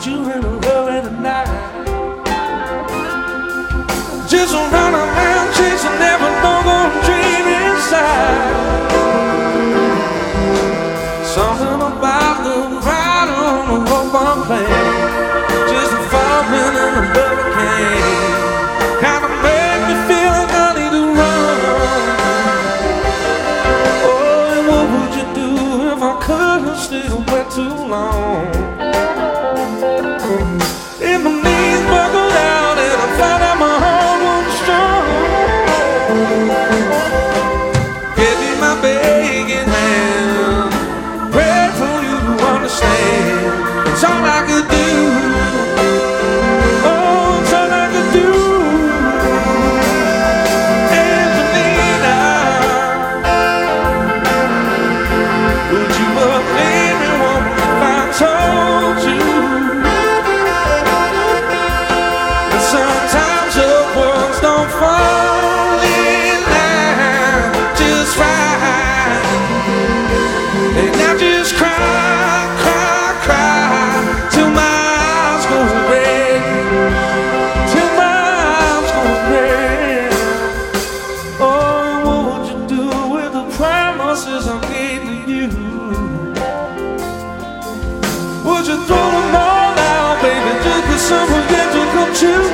put you in a hurry tonight. Just run around chasing every doggone dream inside. Something about the ride on the rope I'm playing, just a fireman in a hurricane, kinda make me feel like I need to run. Oh, and what would you do if I couldn't stay away too long? If my knees buckled out and I found out my heart wasn't strong, give me my begging hand, pray for you to understand. It's all I could do. Oh, it's all I could do. Angelina, would you believe me, woman, if I told you that sometimes your words don't fall in line just right, and I just cry, cry, cry till my eyes go red, till my eyes go red. Oh, what would you do with the promises I gave to you? Would you throw them all out, baby, just for someone yet to come true?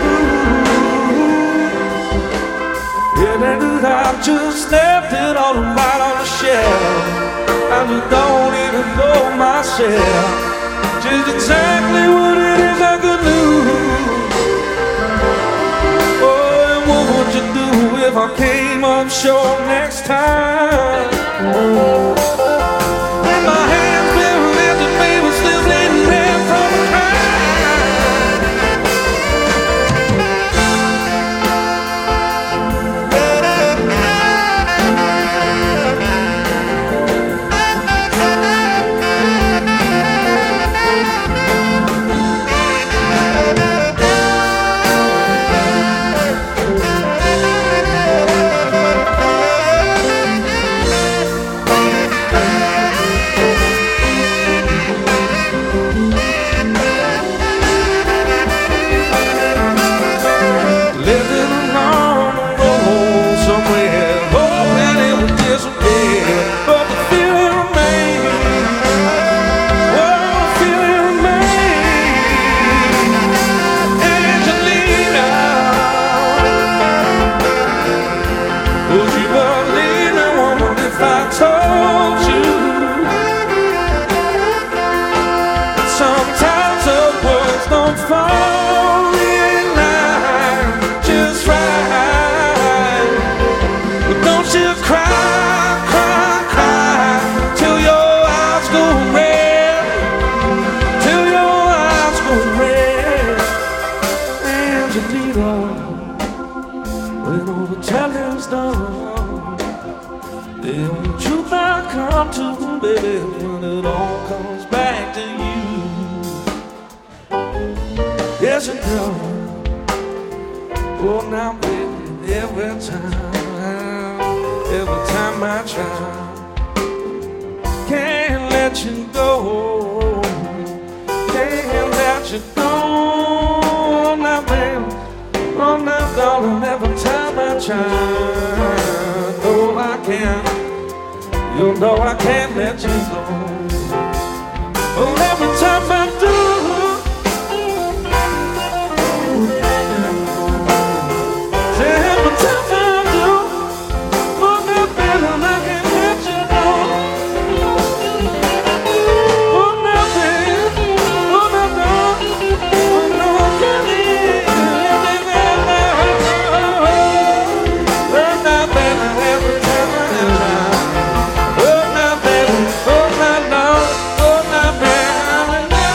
Yeah, I just left it all right on the shelf. I just don't even know myself just exactly what it is I could lose. Oh, and what would you do if I came up short next time? With my hands been lifted, baby, still bleeding there from a crime. When all the telling's done, the only truth I come to, baby, when it all comes back to you. Yes, it does. Oh, now, baby, every time I try, can't let you go, can't let you go. Oh, now, baby, oh, now, darling, every time I try, no, I can't, you know I can't let you go. Oh, every time I do, every time I do, oh, now, baby, I can't let you go. Oh, now, baby, oh, now, darling, oh, no, I can't let you go. Oh, now, baby, oh, now, no, oh, now, baby.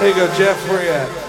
There you go, Jeff. Where you at?